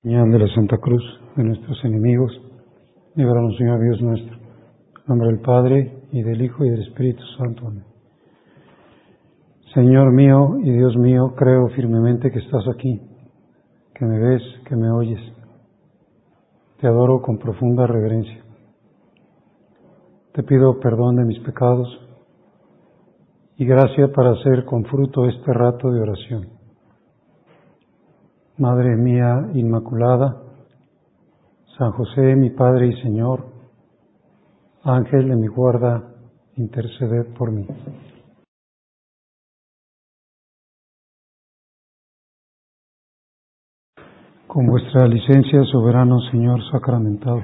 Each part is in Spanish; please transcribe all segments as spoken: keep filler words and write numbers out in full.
Señal de la Santa Cruz de nuestros enemigos, líbranos, Señor Dios nuestro. En nombre del Padre, y del Hijo, y del Espíritu Santo. Amén. Señor mío y Dios mío, creo firmemente que estás aquí, que me ves, que me oyes. Te adoro con profunda reverencia. Te pido perdón de mis pecados y gracia para hacer con fruto este rato de oración. Madre mía Inmaculada, San José, mi Padre y Señor, Ángel de mi guarda, interceded por mí. Con vuestra licencia, soberano Señor sacramentado.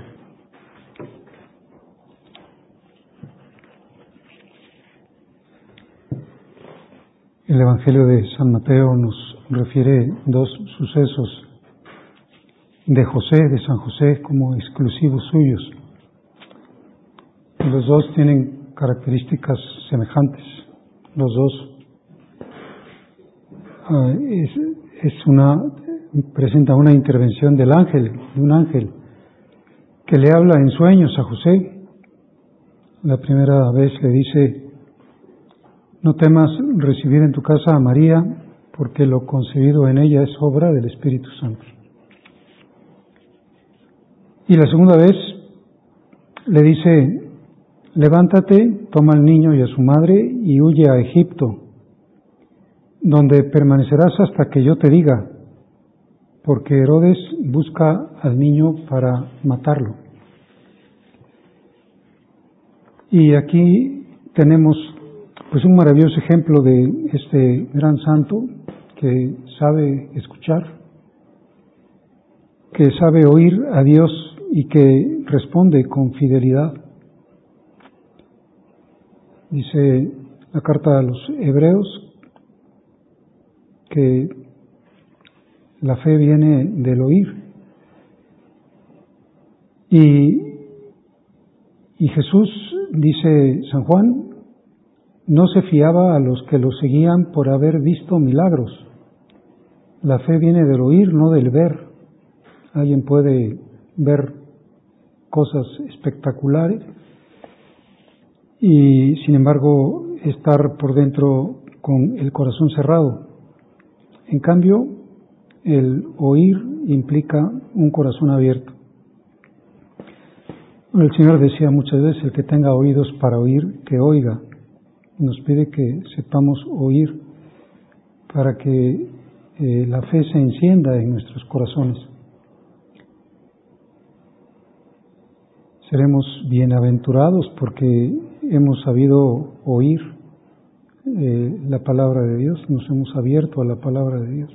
El Evangelio de San Mateo nos refiere dos sucesos de José, de San José, como exclusivos suyos. Los dos tienen características semejantes. Los dos uh, es, es una presenta una intervención del ángel, de un ángel que le habla en sueños a José. La primera vez le dice: no temas recibir en tu casa a María, porque lo concebido en ella es obra del Espíritu Santo. Y la segunda vez le dice: levántate, toma al niño y a su madre y huye a Egipto, donde permanecerás hasta que yo te diga, porque Herodes busca al niño para matarlo. Y aquí tenemos pues un maravilloso ejemplo de este gran santo que sabe escuchar, que sabe oír a Dios y que responde con fidelidad. Dice la carta a los Hebreos que la fe viene del oír. Y, y Jesús, dice San Juan, no se fiaba a los que lo seguían por haber visto milagros. La fe viene del oír, no del ver. Alguien puede ver cosas espectaculares y, sin embargo, estar por dentro con el corazón cerrado. En cambio, el oír implica un corazón abierto. El Señor decía muchas veces: el que tenga oídos para oír, que oiga. Nos pide que sepamos oír para que eh, la fe se encienda en nuestros corazones. Seremos bienaventurados porque hemos sabido oír eh, la palabra de Dios, nos hemos abierto a la palabra de Dios.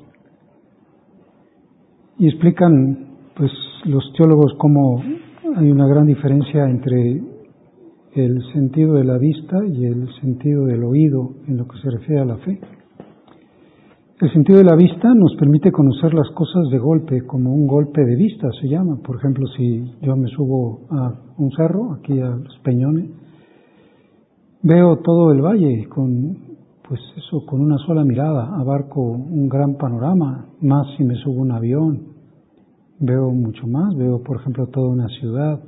Y explican pues los teólogos cómo hay una gran diferencia entre el sentido de la vista y el sentido del oído en lo que se refiere a la fe. El sentido de la vista nos permite conocer las cosas de golpe, como un golpe de vista se llama. Por ejemplo, si yo me subo a un cerro, aquí a los Peñones, veo todo el valle con, pues eso, con una sola mirada, abarco un gran panorama, más si me subo a un avión, veo mucho más, veo por ejemplo toda una ciudad.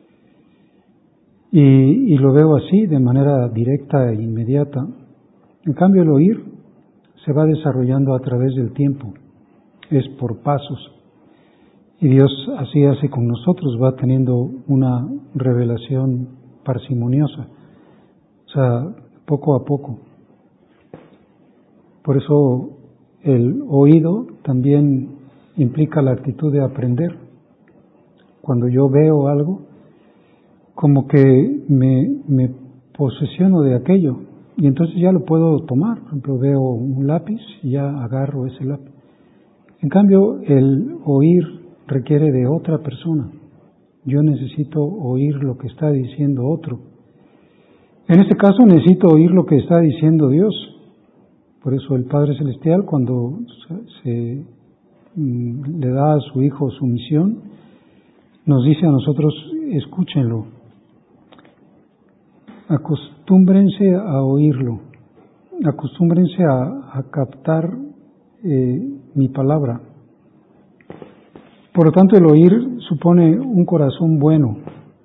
Y, y lo veo así, de manera directa e inmediata. En cambio, el oír se va desarrollando a través del tiempo, es por pasos. Y Dios así hace con nosotros, va teniendo una revelación parsimoniosa, o sea, poco a poco. Por eso el oído también implica la actitud de aprender. Cuando yo veo algo, como que me, me posesiono de aquello y entonces ya lo puedo tomar. Por ejemplo, veo un lápiz y ya agarro ese lápiz. En cambio, el oír requiere de otra persona. Yo necesito oír lo que está diciendo otro. En este caso necesito oír lo que está diciendo Dios. Por eso el Padre Celestial, cuando se, se le da a su Hijo su misión, nos dice a nosotros: escúchenlo. Acostúmbrense a oírlo, acostúmbrense a, a captar eh, mi palabra. Por lo tanto, el oír supone un corazón bueno,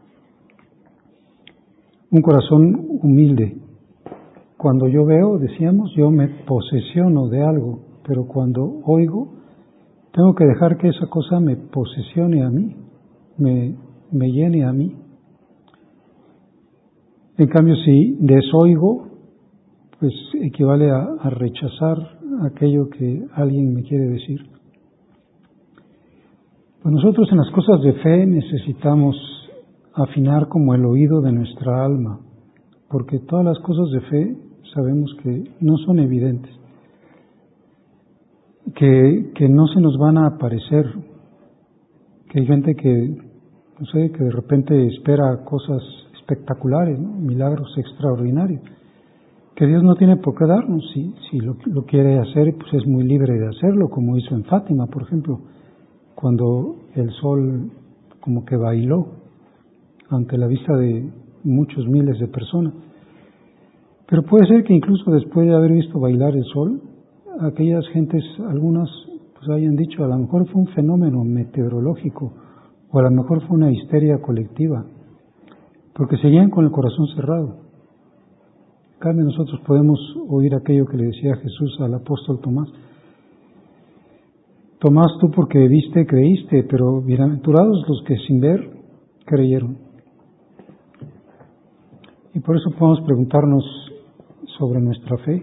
un corazón humilde. Cuando yo veo, decíamos, yo me posesiono de algo, pero cuando oigo, tengo que dejar que esa cosa me posesione a mí, me, me llene a mí. En cambio, si desoigo, pues equivale a, a rechazar aquello que alguien me quiere decir. Pues nosotros en las cosas de fe necesitamos afinar como el oído de nuestra alma, porque todas las cosas de fe sabemos que no son evidentes, que, que no se nos van a aparecer, que hay gente que, no sé, que de repente espera cosas espectaculares, ¿no? Milagros extraordinarios, que Dios no tiene por qué darnos. Si, si lo, lo quiere hacer, pues es muy libre de hacerlo, como hizo en Fátima, por ejemplo, cuando el sol como que bailó ante la vista de muchos miles de personas. Pero puede ser que incluso después de haber visto bailar el sol, aquellas gentes, algunas pues hayan dicho, a lo mejor fue un fenómeno meteorológico, o a lo mejor fue una histeria colectiva, porque seguían con el corazón cerrado. En cambio, nosotros podemos oír aquello que le decía Jesús al apóstol Tomás: Tomás, tú porque viste, creíste, pero bienaventurados los que sin ver creyeron. Y por eso podemos preguntarnos sobre nuestra fe.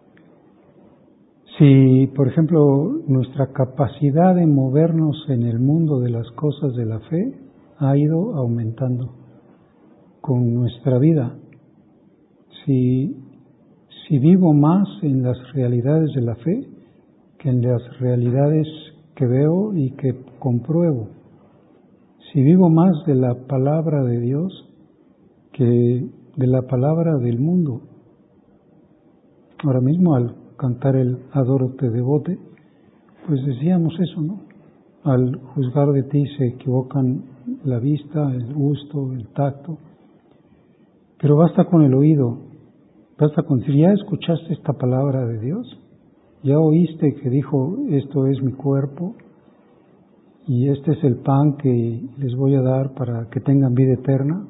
Si, por ejemplo, nuestra capacidad de movernos en el mundo de las cosas de la fe ha ido aumentando con nuestra vida. Si, si vivo más en las realidades de la fe que en las realidades que veo y que compruebo. Si vivo más de la palabra de Dios que de la palabra del mundo. Ahora mismo al cantar el Adoro te devote, pues decíamos eso, ¿no? Al juzgar de ti se equivocan la vista, el gusto, el tacto, pero basta con el oído, basta con decir, ¿ya escuchaste esta palabra de Dios? ¿Ya oíste que dijo, esto es mi cuerpo y este es el pan que les voy a dar para que tengan vida eterna?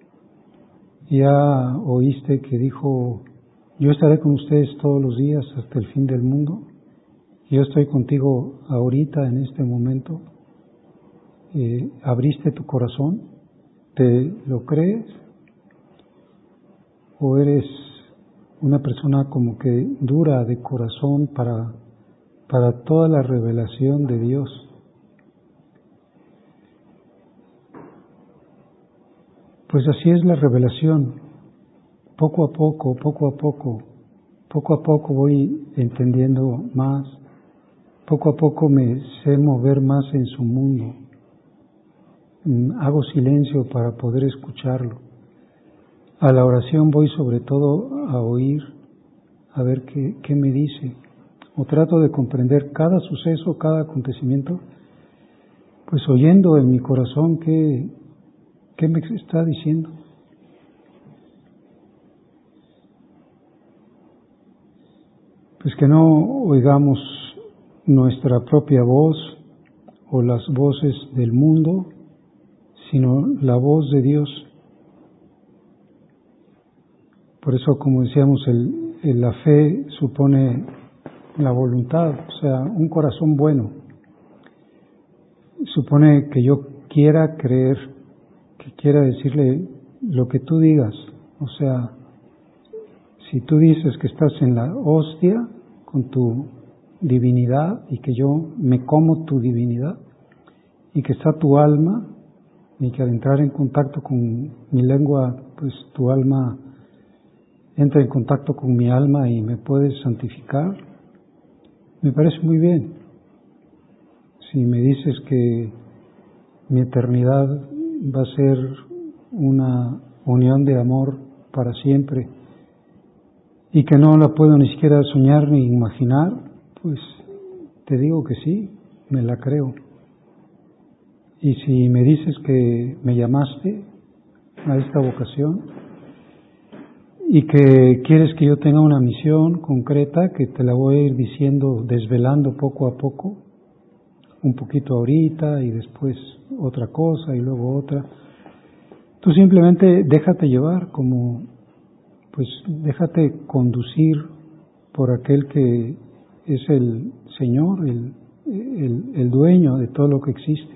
¿Ya oíste que dijo, yo estaré con ustedes todos los días hasta el fin del mundo? Yo estoy contigo ahorita, en este momento. Eh, ¿Abriste tu corazón? ¿Te lo crees? ¿O eres una persona como que dura de corazón para, para toda la revelación de Dios? Pues así es la revelación. Poco a poco, poco a poco, poco a poco voy entendiendo más. Poco a poco me sé mover más en su mundo. Hago silencio para poder escucharlo. A la oración voy sobre todo a oír, a ver qué, qué me dice. O trato de comprender cada suceso, cada acontecimiento, pues oyendo en mi corazón qué, qué me está diciendo. Pues que no oigamos nuestra propia voz o las voces del mundo, sino la voz de Dios. Por eso, como decíamos, el, el, la fe supone la voluntad, o sea, un corazón bueno. Supone que yo quiera creer, que quiera decirle lo que tú digas. O sea, si tú dices que estás en la hostia con tu divinidad y que yo me como tu divinidad y que está tu alma y que al entrar en contacto con mi lengua, pues tu alma entra en contacto con mi alma y me puedes santificar, me parece muy bien. Si me dices que mi eternidad va a ser una unión de amor para siempre y que no la puedo ni siquiera soñar ni imaginar, pues te digo que sí, me la creo. Y si me dices que me llamaste a esta vocación y que quieres que yo tenga una misión concreta, que te la voy a ir diciendo, desvelando poco a poco, un poquito ahorita y después otra cosa y luego otra. Tú simplemente déjate llevar, como, pues déjate conducir por aquel que es el Señor, el, el, el dueño de todo lo que existe.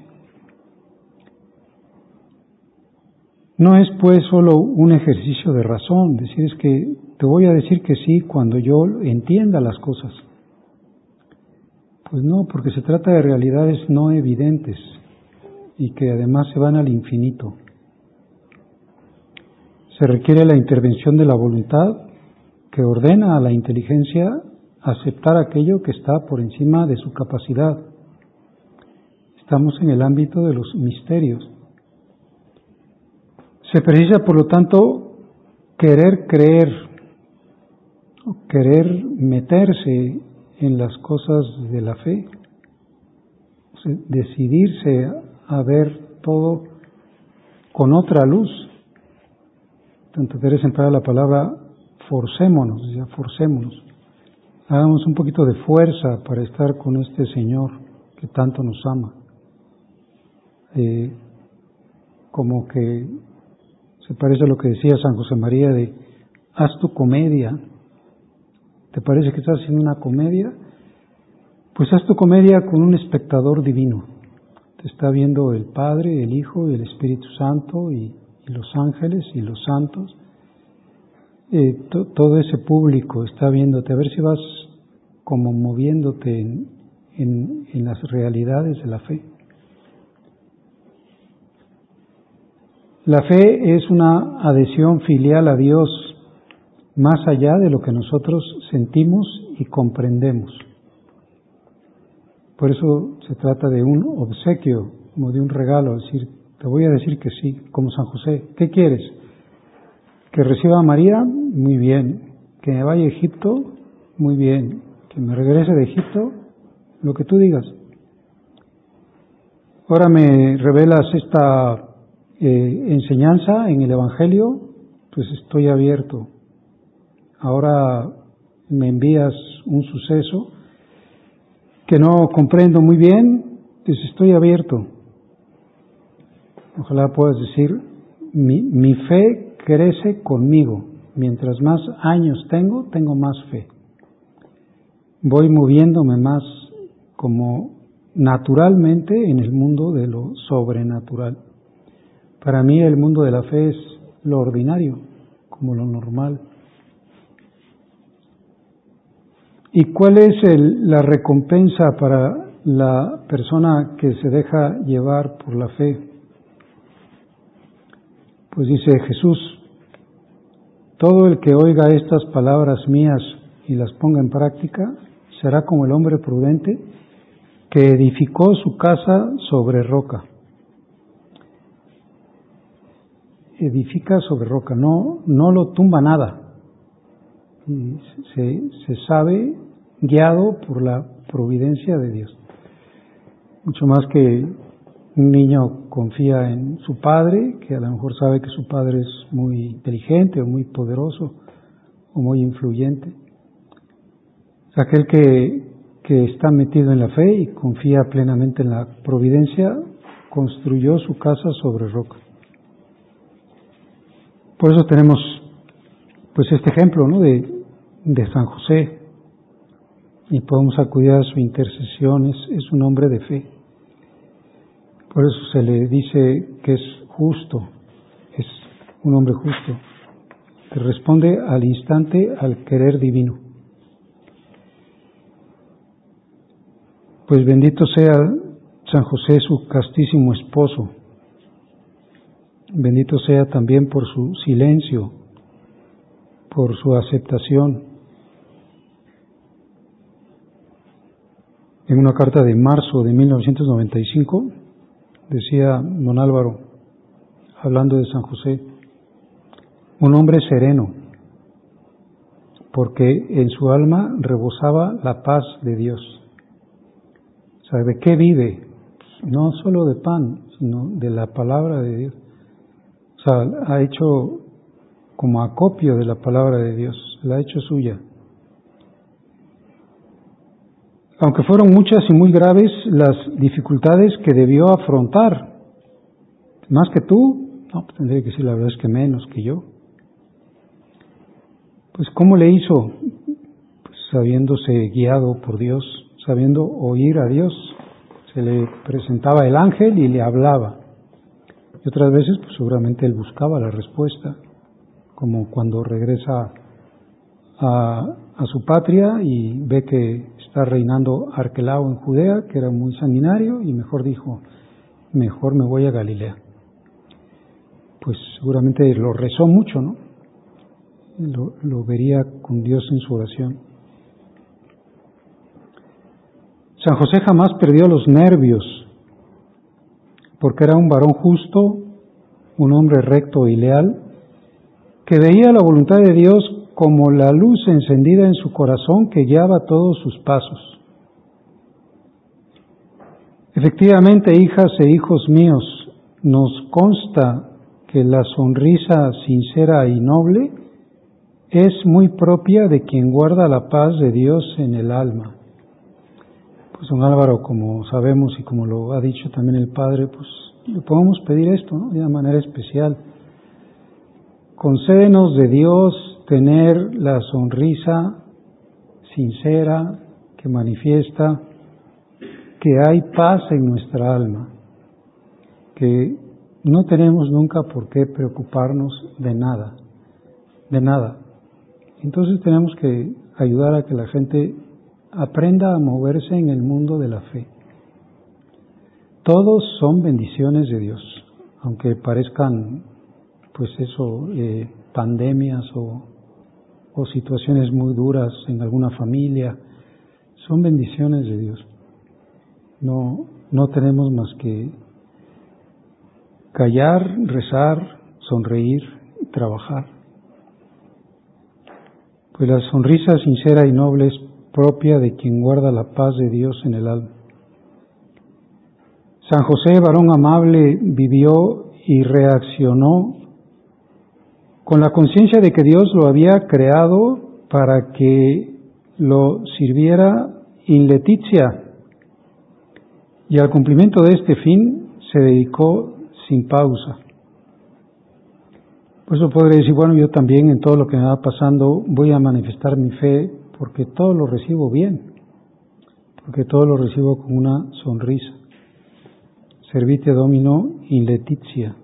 No es pues solo un ejercicio de razón, decir es que te voy a decir que sí cuando yo entienda las cosas. Pues no, porque se trata de realidades no evidentes y que además se van al infinito. Se requiere la intervención de la voluntad que ordena a la inteligencia aceptar aquello que está por encima de su capacidad. Estamos en el ámbito de los misterios. Se precisa, por lo tanto, querer creer, querer meterse en las cosas de la fe, decidirse a ver todo con otra luz. Santa Teresa emplea la palabra forcémonos, ya forcémonos. Hagamos un poquito de fuerza para estar con este Señor que tanto nos ama. Eh, como que se parece a lo que decía San José María de haz tu comedia. ¿Te parece que estás haciendo una comedia? Pues haz tu comedia con un espectador divino. Te está viendo el Padre, el Hijo y el Espíritu Santo y, y los ángeles y los santos. Eh, to, todo ese público está viéndote, a ver si vas como moviéndote en, en, en las realidades de la fe. La fe es una adhesión filial a Dios más allá de lo que nosotros sentimos y comprendemos. Por eso se trata de un obsequio, como de un regalo, es decir, te voy a decir que sí, como San José. ¿Qué quieres? ¿Que reciba a María? Muy bien. ¿Que me vaya a Egipto? Muy bien. ¿Que me regrese de Egipto? Lo que tú digas. Ahora me revelas esta eh, enseñanza en el Evangelio, pues estoy abierto. Ahora me envías un suceso que no comprendo muy bien, pues estoy abierto. Ojalá puedas decir, mi, mi fe crece conmigo. Mientras más años tengo, tengo más fe. Voy moviéndome más como naturalmente en el mundo de lo sobrenatural. Para mí el mundo de la fe es lo ordinario, como lo normal. ¿Y cuál es el, la recompensa para la persona que se deja llevar por la fe? Pues dice Jesús, todo el que oiga estas palabras mías y las ponga en práctica, será como el hombre prudente que edificó su casa sobre roca. Edifica sobre roca, no, no lo tumba nada. Y se, se sabe guiado por la providencia de Dios. Mucho más que un niño confía en su padre, que a lo mejor sabe que su padre es muy inteligente o muy poderoso o muy influyente. Aquel que, que está metido en la fe y confía plenamente en la providencia, construyó su casa sobre roca. Por eso tenemos pues este ejemplo, ¿no?, de, de San José, y podemos acudir a su intercesión. Es, es un hombre de fe. Por eso se le dice que es justo, es un hombre justo, que responde al instante al querer divino. Pues bendito sea San José, su castísimo esposo. Bendito sea también por su silencio, por su aceptación. En una carta de marzo de mil novecientos noventa y cinco decía don Álvaro, hablando de San José, un hombre sereno, porque en su alma rebosaba la paz de Dios. O sea, ¿de qué vive? No solo de pan, sino de la palabra de Dios. O sea, ha hecho como acopio de la palabra de Dios, la ha hecho suya. aunque fueron muchas y muy graves las dificultades que debió afrontar. ¿Más que tú? No, pues tendría que decir la verdad es que menos que yo. Pues ¿cómo le hizo? Pues sabiéndose guiado por Dios, sabiendo oír a Dios. Se le presentaba el ángel y le hablaba. Y otras veces pues seguramente él buscaba la respuesta, como cuando regresa a, a su patria y ve que está reinando Arquelao en Judea, que era muy sanguinario, y mejor dijo, mejor me voy a Galilea. Pues seguramente lo rezó mucho, ¿no? Lo, lo vería con Dios en su oración. San José jamás perdió los nervios, porque era un varón justo, un hombre recto y leal, que veía la voluntad de Dios como la luz encendida en su corazón que guiaba todos sus pasos. Efectivamente, hijas e hijos míos, nos consta que la sonrisa sincera y noble es muy propia de quien guarda la paz de Dios en el alma. Pues don Álvaro, como sabemos y como lo ha dicho también el Padre, pues le podemos pedir esto, ¿no? De una manera especial. Concédenos de Dios tener la sonrisa sincera que manifiesta que hay paz en nuestra alma, que no tenemos nunca por qué preocuparnos de nada, de nada. Entonces tenemos que ayudar a que la gente aprenda a moverse en el mundo de la fe. Todos son bendiciones de Dios, aunque parezcan, pues eso, eh, pandemias o, o situaciones muy duras en alguna familia, son bendiciones de Dios. No, no tenemos más que callar, rezar, sonreír y trabajar. Pues la sonrisa sincera y noble es propia de quien guarda la paz de Dios en el alma. San José, varón amable, vivió y reaccionó con la conciencia de que Dios lo había creado para que lo sirviera in letitia, y al cumplimiento de este fin se dedicó sin pausa. Por eso podré decir, bueno, yo también en todo lo que me va pasando voy a manifestar mi fe porque todo lo recibo bien, porque todo lo recibo con una sonrisa. Servite Domino in letitia.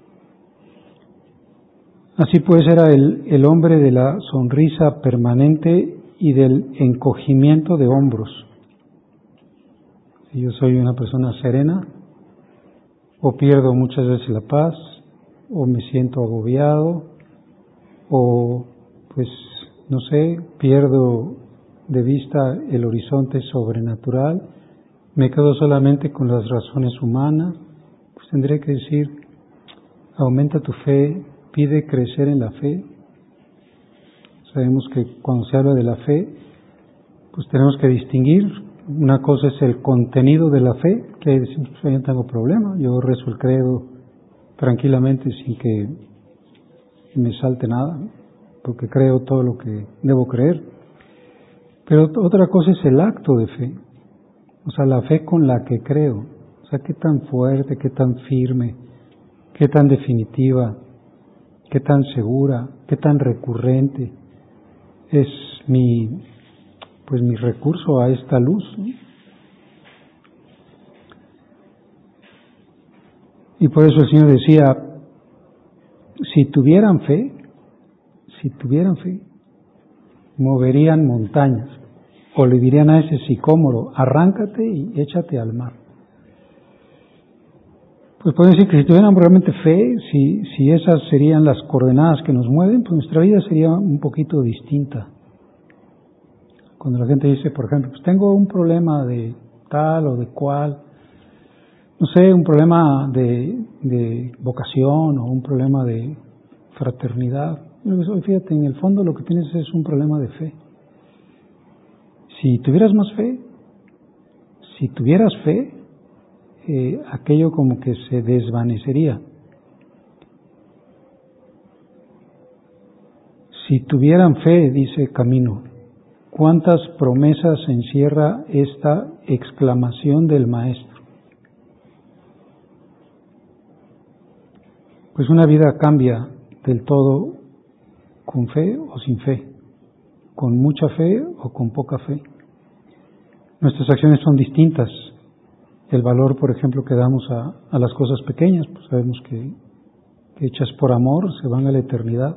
Así pues era el, el hombre de la sonrisa permanente y del encogimiento de hombros. Si yo soy una persona serena, o pierdo muchas veces la paz, o me siento agobiado, o pues no sé, pierdo de vista el horizonte sobrenatural, me quedo solamente con las razones humanas, pues tendré que decir, aumenta tu fe, pide crecer en la fe. Sabemos que cuando se habla de la fe, pues tenemos que distinguir. Una cosa es el contenido de la fe, que hay decir, pues yo no tengo problema, yo rezo el credo tranquilamente sin que me salte nada, porque creo todo lo que debo creer. Pero otra cosa es el acto de fe, o sea, la fe con la que creo, o sea, qué tan fuerte, qué tan firme, qué tan definitiva, qué tan segura, qué tan recurrente es mi pues mi recurso a esta luz, ¿no? Y por eso el Señor decía, si tuvieran fe, si tuvieran fe, moverían montañas, o le dirían a ese sicómoro, arráncate y échate al mar. Pues pueden decir que si tuvieran realmente fe, si, si esas serían las coordenadas que nos mueven, pues nuestra vida sería un poquito distinta. Cuando la gente dice, por ejemplo, pues tengo un problema de tal o de cual, no sé, un problema de, de vocación o un problema de fraternidad. Fíjate, en el fondo lo que tienes es un problema de fe. Si tuvieras más fe, si tuvieras fe, eh, aquello como que se desvanecería. Si tuvieran fe, dice Camino, ¿Cuántas promesas encierra esta exclamación del Maestro? Pues una vida cambia del todo con fe o sin fe, con mucha fe o con poca fe. Nuestras acciones son distintas. El valor, por ejemplo, que damos a, a las cosas pequeñas, pues sabemos que, que hechas por amor se van a la eternidad.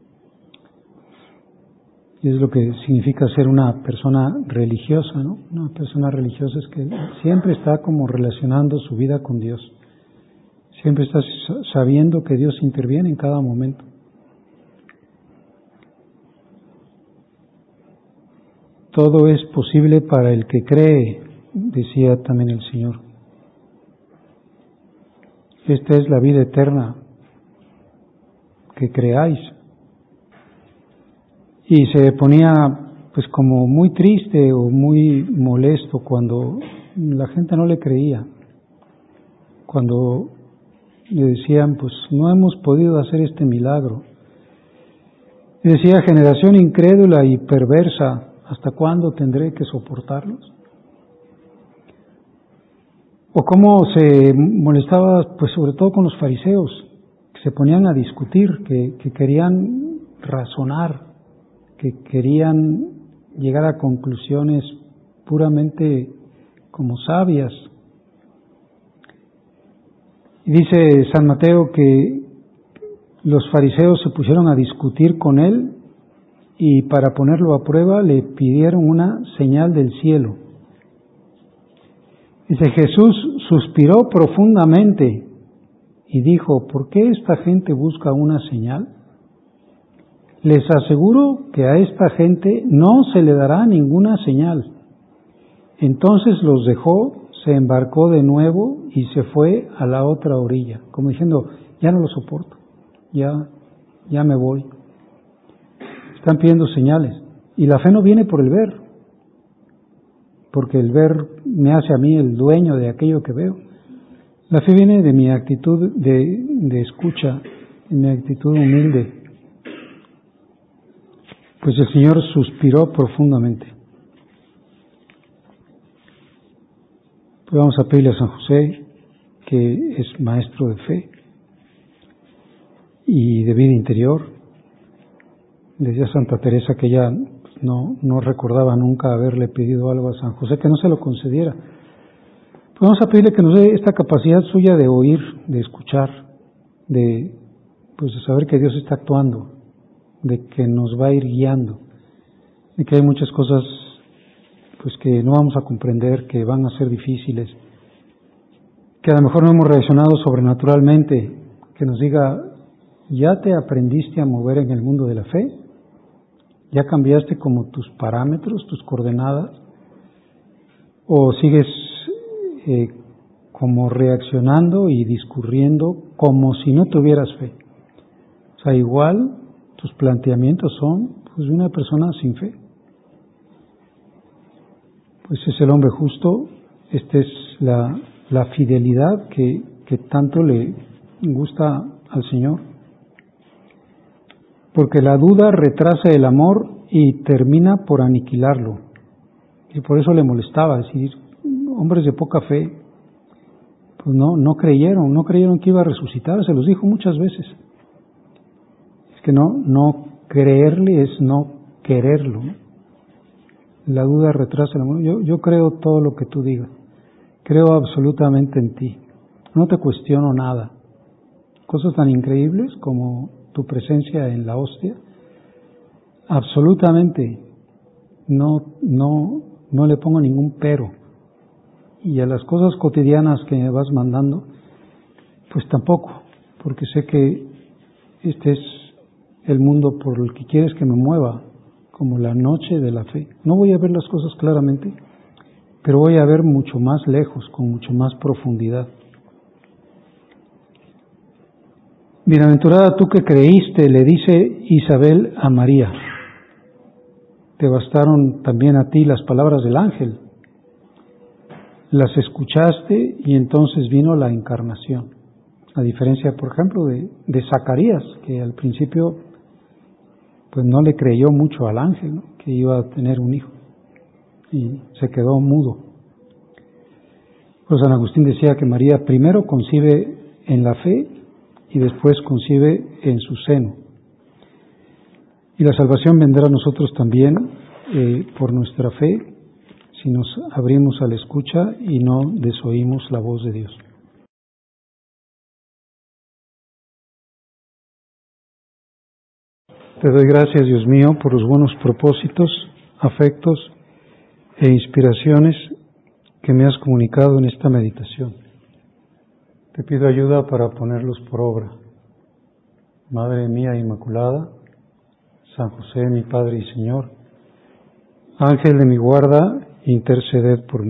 Y es lo que significa ser una persona religiosa, ¿no? Una persona religiosa es que siempre está como relacionando su vida con Dios. Siempre está sabiendo que Dios interviene en cada momento. Todo es posible para el que cree, decía también el Señor. Esta es la vida eterna, que creáis. Y se ponía pues como muy triste o muy molesto cuando la gente no le creía, cuando le decían pues no hemos podido hacer este milagro. Y decía, generación incrédula y perversa, ¿hasta cuándo tendré que soportarlos? O cómo se molestaba pues sobre todo con los fariseos, que se ponían a discutir, que, que querían razonar, que querían llegar a conclusiones puramente como sabias. Y dice San Mateo que los fariseos se pusieron a discutir con él y para ponerlo a prueba le pidieron una señal del cielo. Dice, Jesús suspiró profundamente y dijo, ¿por qué esta gente busca una señal? Les aseguro que a esta gente no se le dará ninguna señal. Entonces los dejó, se embarcó de nuevo y se fue a la otra orilla, como diciendo, ya no lo soporto, ya, ya me voy. Están pidiendo señales. Y la fe no viene por el ver, porque el ver me hace a mí el dueño de aquello que veo. La fe viene de mi actitud de, de escucha, de mi actitud humilde. Pues el Señor suspiró profundamente. Pues vamos a pedirle a San José, que es maestro de fe y de vida interior. Decía Santa Teresa que ella no, no recordaba nunca haberle pedido algo a San José, que no se lo concediera. Pues vamos a pedirle que nos dé esta capacidad suya de oír, de escuchar, de, pues de saber que Dios está actuando, de que nos va a ir guiando, de que hay muchas cosas pues que no vamos a comprender, que van a ser difíciles, que a lo mejor no hemos reaccionado sobrenaturalmente, que nos diga, ¿ya te aprendiste a mover en el mundo de la fe? ¿Ya cambiaste como tus parámetros, tus coordenadas? ¿O sigues eh, como reaccionando y discurriendo como si no tuvieras fe? O sea, igual tus planteamientos son pues de una persona sin fe. Pues es el hombre justo, esta es la, la fidelidad que, que tanto le gusta al Señor. Porque la duda retrasa el amor y termina por aniquilarlo. Y por eso le molestaba, es decir, hombres de poca fe, pues no, no creyeron, no creyeron que iba a resucitar, se los dijo muchas veces. Es que no, no creerle es no quererlo, ¿no? La duda retrasa el amor. Yo, yo creo todo lo que tú digas, creo absolutamente en ti, no te cuestiono nada. Cosas tan increíbles como tu presencia en la hostia, absolutamente no, no, no le pongo ningún pero. Y a las cosas cotidianas que me vas mandando, pues tampoco, porque sé que este es el mundo por el que quieres que me mueva, como la noche de la fe. No voy a ver las cosas claramente, pero voy a ver mucho más lejos, con mucho más profundidad. Bienaventurada tú que creíste, le dice Isabel a María. Te bastaron también a ti las palabras del ángel. Las escuchaste y entonces vino la encarnación. A diferencia, por ejemplo, de, de Zacarías, que al principio pues no le creyó mucho al ángel, ¿no?, que iba a tener un hijo, y se quedó mudo. Pues San Agustín decía que María primero concibe en la fe y después concibe en su seno. Y la salvación vendrá a nosotros también eh, por nuestra fe, si nos abrimos a la escucha y no desoímos la voz de Dios. Te doy gracias, Dios mío, por los buenos propósitos, afectos e inspiraciones que me has comunicado en esta meditación. Te pido ayuda para ponerlos por obra. Madre mía Inmaculada, San José, mi Padre y Señor, Ángel de mi guarda, interceded por mí.